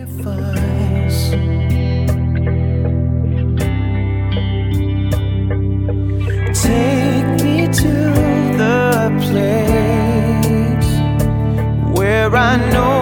sacrifice. Take me to the place where I know